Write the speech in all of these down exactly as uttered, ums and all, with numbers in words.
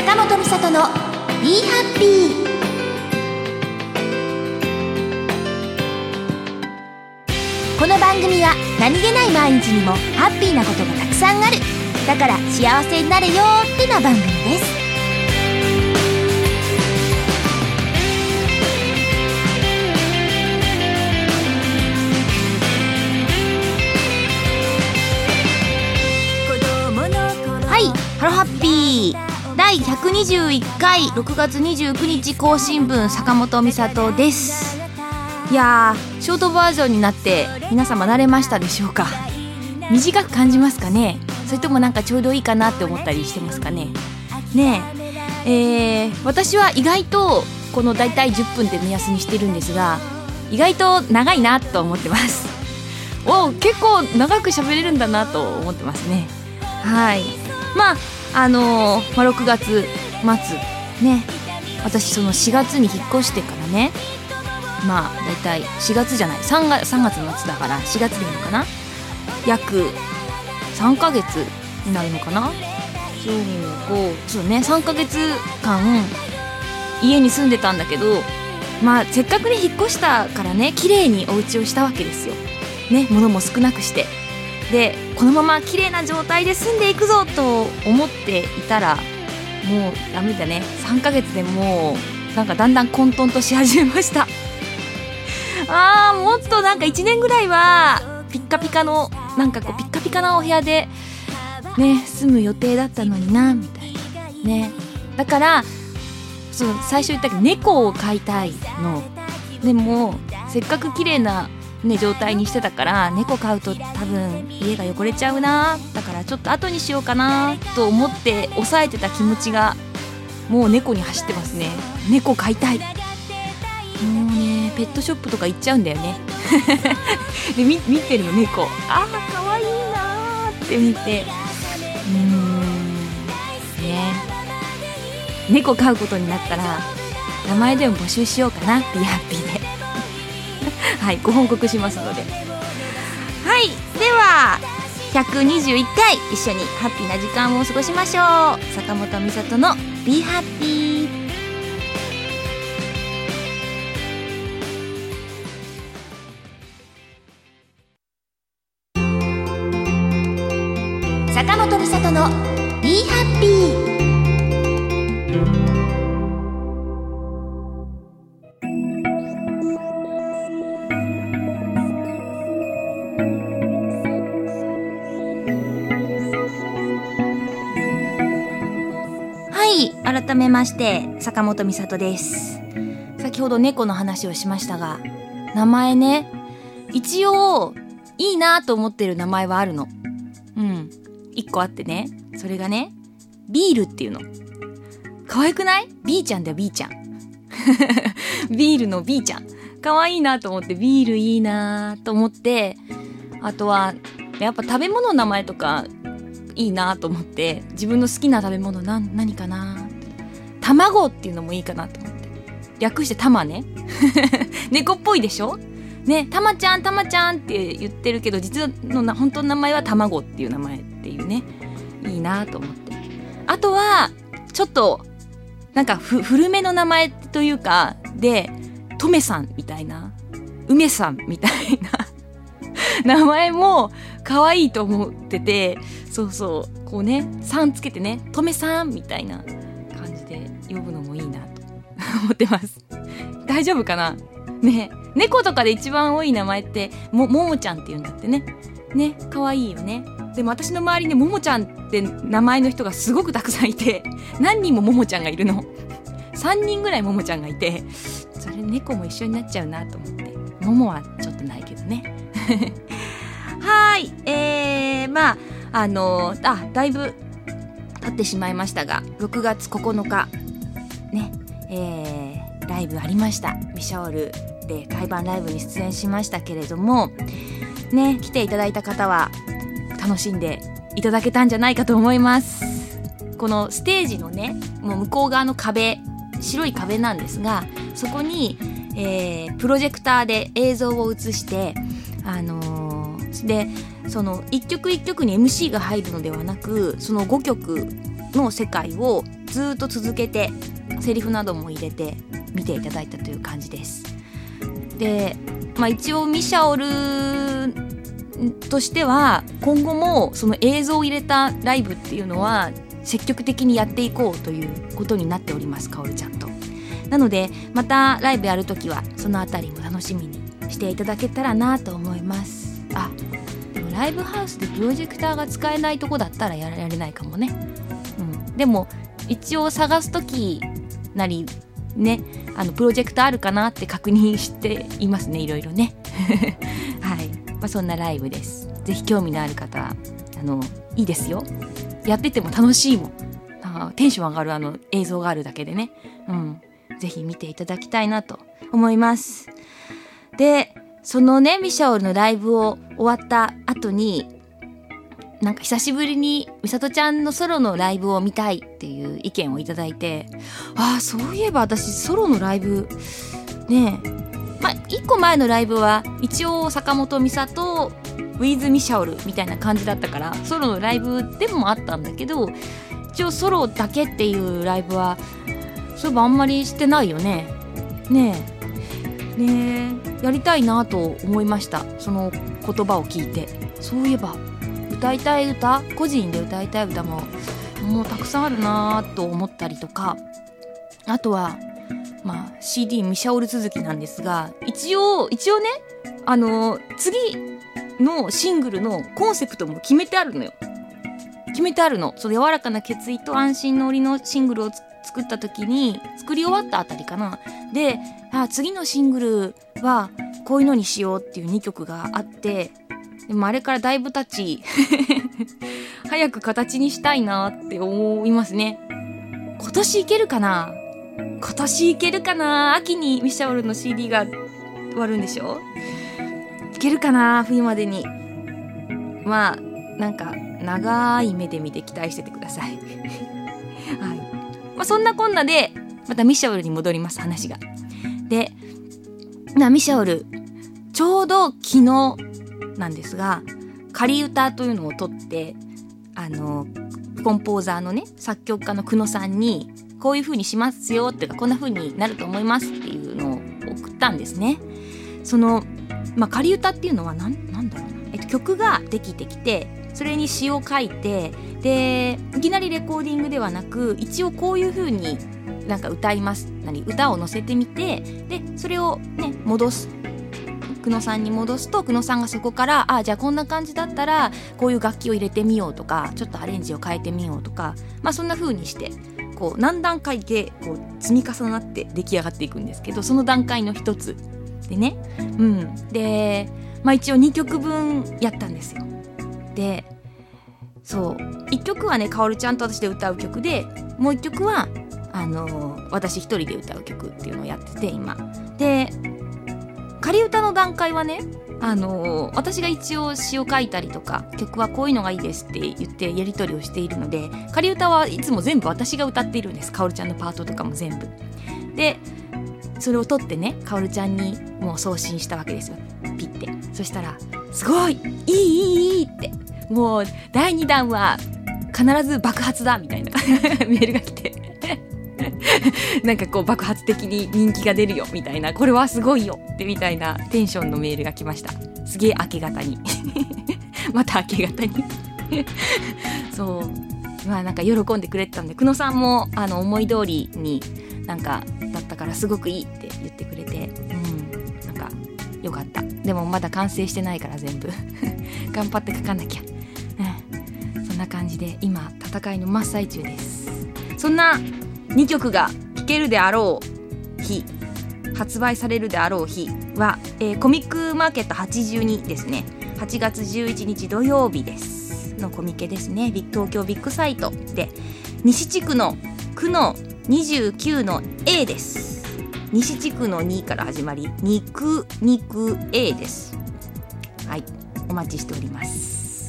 坂本美里の Be Happy。 この番組は何気ない毎日にもハッピーなことがたくさんある、だから幸せになれよってな番組です。はい、ハロハッピーだいひゃくにじゅういっかいろくがつにじゅうくにち更新分、坂本美里です。いやー、ショートバージョンになって皆様慣れましたでしょうか。短く感じますかね、それともなんかちょうどいいかなって思ったりしてますかね。ねえ、えー、私は意外とこのだいたいじゅっぷんで目安にしてるんですが、意外と長いなと思ってます。お、結構長く喋れるんだなと思ってますね。はい、まああのーまあ、ろくがつまつね、私そのしがつに引っ越してからね、まあだいたいしがつじゃないさんがつ、さんがつ末だからしがつでいいのかな、約さんかげつになるのかな。そうこうそうね、さんかげつかん家に住んでたんだけど、まあせっかくね引っ越したからね、綺麗にお家をしたわけですよね。物も少なくして、でこのまま綺麗な状態で住んでいくぞと思っていたら、もうダメだね、さんかげつでもうなんかだんだん混沌とし始めました。あー、もっとなんかいちねんぐらいはピッカピカのなんかこうピッカピカなお部屋でね住む予定だったのになみたいなね。だからそう最初言ったけど猫を飼いたいの。でもせっかく綺麗なね、状態にしてたから、猫飼うと多分家が汚れちゃうな、だからちょっと後にしようかなと思って抑えてた気持ちがもう猫に走ってますね。猫飼いたい。もうねペットショップとか行っちゃうんだよねで 見, 見てるの猫、あーかわいいなって見て、うーんね、猫飼うことになったら名前でも募集しようかな、ビーハッピーではい、ご報告しますので。はい、ではひゃくにじゅういっかい一緒にハッピーな時間を過ごしましょう。坂本美里の Be Happy。 坂本美里の Be Happy。改めまして坂本美里です。先ほど猫の話をしましたが、名前ね、一応いいなと思ってる名前はあるの。うん一個あってね、それがねビールっていうの。可愛くない？ビーちゃんだよ、ビーちゃんビールのビーちゃん可愛いなと思って、ビールいいなと思って、あとはやっぱ食べ物の名前とかいいなと思って、自分の好きな食べ物な何かな、卵っていうのもいいかなと思って、略してタマね猫っぽいでしょね、タマちゃんタマちゃんって言ってるけど、実のな本当の名前は卵っていう名前っていうね、いいなと思って。あとはちょっとなんかふ古めの名前というかで、トメさんみたいな、梅さんみたいな名前も可愛いと思ってて、そうそうこうねさんつけてね、トメさんみたいな呼ぶのもいいなと思ってます。大丈夫かなね。猫とかで一番多い名前ってもももちゃんって言うんだってね。ね、可愛いよね。でも私の周りにももちゃんって名前の人がすごくたくさんいて、何人もももちゃんがいるの。さんにんぐらいももちゃんがいて、それ猫も一緒になっちゃうなと思って。ももはちょっとないけどねはい、えー、まああのー、あだいぶ経ってしまいましたが、ろくがつここのかね、えー、ライブありました。ミシャオルで海版ライブに出演しましたけれどもね、来ていただいた方は楽しんでいただけたんじゃないかと思います。このステージのね、もう向こう側の壁、白い壁なんですが、そこに、えー、プロジェクターで映像を映して、あのー、でその一曲一曲に エムシー が入るのではなく、そのごきょくの世界をずっと続けてセリフなども入れて見ていただいたという感じです。で、まあ、一応ミシャオルとしては今後もその映像を入れたライブっていうのは積極的にやっていこうということになっております、かおるちゃんと。なのでまたライブやるときはそのあたりも楽しみにしていただけたらなと思います。あ、でもライブハウスでプロジェクターが使えないとこだったらやられないかもね、うん、でも一応探すときなりね、あのプロジェクターあるかなって確認していますね、いろいろねはい、まあ、そんなライブです。ぜひ興味のある方はあのいいですよ、やってても楽しいもん、あテンション上がるあの映像があるだけでね、うん、ぜひ見ていただきたいなと思います。で、そのねミシャオルのライブを終わった後になんか久しぶりにみさとちゃんのソロのライブを見たいっていう意見をいただいて、ああそういえば私ソロのライブねえ、まあいっこまえのライブは一応坂本美里 with ミシャオルみたいな感じだったからソロのライブでもあったんだけど、一応ソロだけっていうライブはそういえばあんまりしてないよね。ねえねえやりたいなと思いました。その言葉を聞いて、そういえば歌いたい歌、個人で歌いたい歌ももうたくさんあるなと思ったりとか、あとはまあ シーディー ミシャオル続きなんですが、一応一応ねあの次のシングルのコンセプトも決めてあるのよ。決めてあるの。その柔らかな決意と安心の檻のシングルを作った時に作り終わったあたりかな。で、あ次のシングルはこういうのにしようっていうにきょくがあって、でもあれからだいぶ経ち早く形にしたいなって思いますね。今年いけるかな今年いけるかな秋にミシャオルの シーディー が終わるんでしょ。いけるかな冬までに。まあなんか長い目で見て期待しててくださいはい、まあ、そんなこんなでまたミシャオルに戻ります、話が。でなミシャオルちょうど昨日なんですが仮歌というのを取ってあのコンポーザーのね作曲家の久野さんにこういう風にしますよっていうかこんな風になると思いますっていうのを送ったんですね。その、まあ、仮歌っていうのはなんなんだろうな、えっと、曲ができてきてそれに詩を書いて、でいきなりレコーディングではなく一応こういう風になんか歌います何歌を乗せてみて、でそれをね戻す久野さんに戻すと久野さんがそこからあじゃあこんな感じだったらこういう楽器を入れてみようとかちょっとアレンジを変えてみようとか、まあそんな風にしてこう何段階でこう積み重なって出来上がっていくんですけど、その段階の一つでね、うんでまあ一応にきょくぶんやったんですよ。でそういっきょくはねかおるちゃんと私で歌う曲で、もういっきょくはあのー、私一人で歌う曲っていうのをやってて今で仮歌の段階はね、あのー、私が一応詩を書いたりとか曲はこういうのがいいですって言ってやり取りをしているので、仮歌はいつも全部私が歌っているんです。かおるちゃんのパートとかも全部でそれを取ってねかおるちゃんにもう送信したわけですよ、ピッて。そしたらすごいいいいいいいってもうだいにだんは必ず爆発だみたいなメールが来てなんかこう爆発的に人気が出るよみたいな、これはすごいよってみたいなテンションのメールが来ました。すげえ明け方にまた明け方にそうまあなんか喜んでくれてたんで、久野さんもあの思い通りになんかだったからすごくいいって言ってくれて、うんなんかよかった。でもまだ完成してないから全部頑張って書かなきゃ、うん、そんな感じで今戦いの真っ最中です。そんなにきょくが聴けるであろう日、発売されるであろう日は、えー、コミックマーケットはちじゅうにですね、はちがつじゅういちにち土曜日ですのコミケですね。東京ビッグサイトで西地区の区のにじゅうきゅうの A です。西地区のにから始まり肉肉 A です。はい、お待ちしております。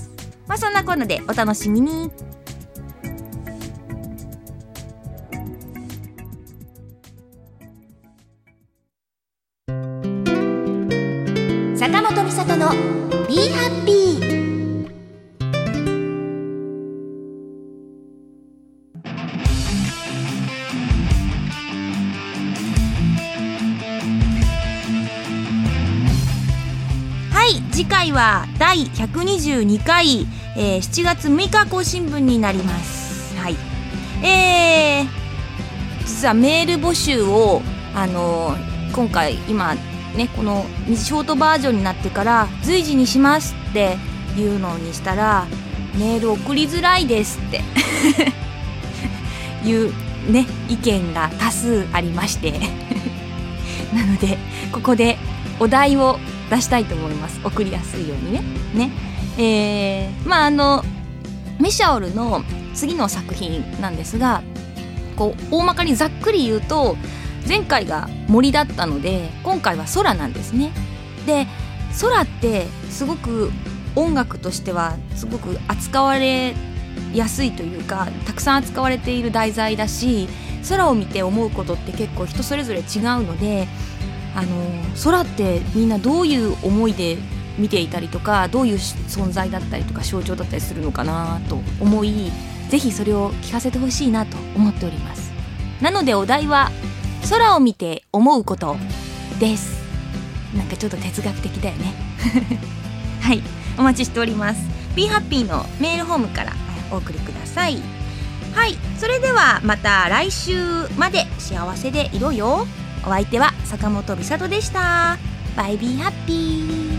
まあそんなこんなでお楽しみに。坂本美里の Be Happy。 はい次回はだいひゃくにじゅうにかい、えー、しちがつむいか更新分になります。はいえー、実はメール募集をあのー、今回今ねこのショートバージョンになってから随時にしますっていうのにしたらメール送りづらいですっていうね意見が多数ありましてなのでここでお題を出したいと思います。送りやすいようにねねえー、まああのメシャオルの次の作品なんですが、こう大まかにざっくり言うと前回が森だったので今回は空なんですね。で空ってすごく音楽としてはすごく扱われやすいというかたくさん扱われている題材だし、空を見て思うことって結構人それぞれ違うので、あの空ってみんなどういう思いで見ていたりとかどういう存在だったりとか象徴だったりするのかなと思い、ぜひそれを聞かせてほしいなと思っております。なのでお題は空を見て思うことです。なんかちょっと哲学的だよねはいお待ちしております。 Be Happy のメールホームからお送りください。はいそれではまた来週まで幸せでいろよ。お相手は坂本美里でした。バイビーハッピー。